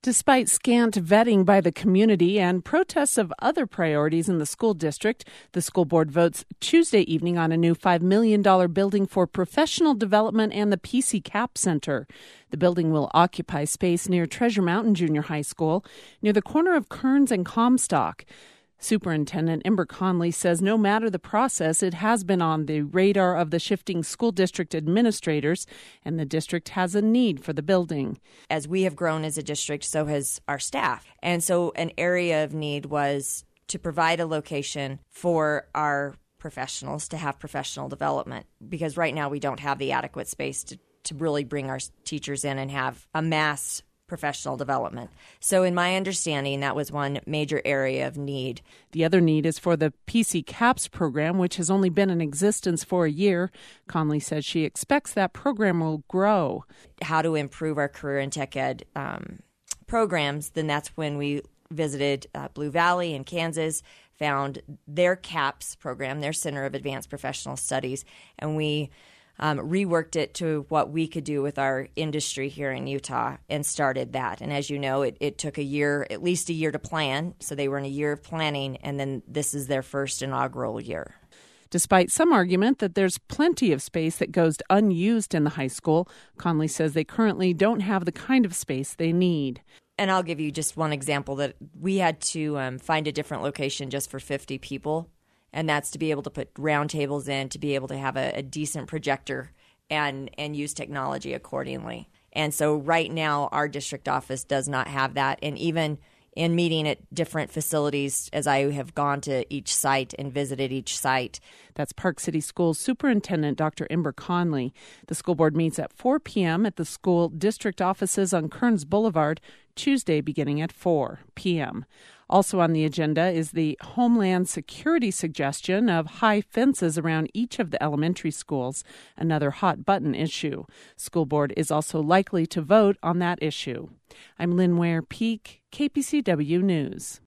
Despite scant vetting by the community and protests of other priorities in the school district, the school board votes Tuesday evening on a new $5 million building for professional development and the PC Cap Center. The building will occupy space near Treasure Mountain Junior High School, near the corner of Kearns and Comstock. Superintendent Ember Conley says no matter the process, it has been on the radar of the shifting school district administrators, and the district has a need for the building. As we have grown as a district, so has our staff. And so an area of need was to provide a location for our professionals to have professional development, because right now we don't have the adequate space to really bring our teachers in and have a mass professional development. So in my understanding, that was one major area of need. The other need is for the PC CAPS program, which has only been in existence for a year. Conley says she expects that program will grow. How to improve our career and tech ed programs, then that's when we visited Blue Valley in Kansas, found their CAPS program, their Center of Advanced Professional Studies, and we reworked it to what we could do with our industry here in Utah and started that. And as you know, it took at least a year to plan. So they were in a year of planning, and then this is their first inaugural year. Despite some argument that there's plenty of space that goes unused in the high school, Conley says they currently don't have the kind of space they need. And I'll give you just one example that we had to find a different location just for 50 people. And that's to be able to put round tables in, to be able to have a decent projector and use technology accordingly. And so right now, our district office does not have that. And even in meeting at different facilities, as I have gone to each site and visited each site. That's Park City Schools Superintendent Dr. Ember Conley. The school board meets at 4 p.m. at the school district offices on Kearns Boulevard, Tuesday beginning at 4 p.m. Also on the agenda is the Homeland Security suggestion of high fences around each of the elementary schools, another hot-button issue. School board is also likely to vote on that issue. I'm Lynn Ware Peak, KPCW News.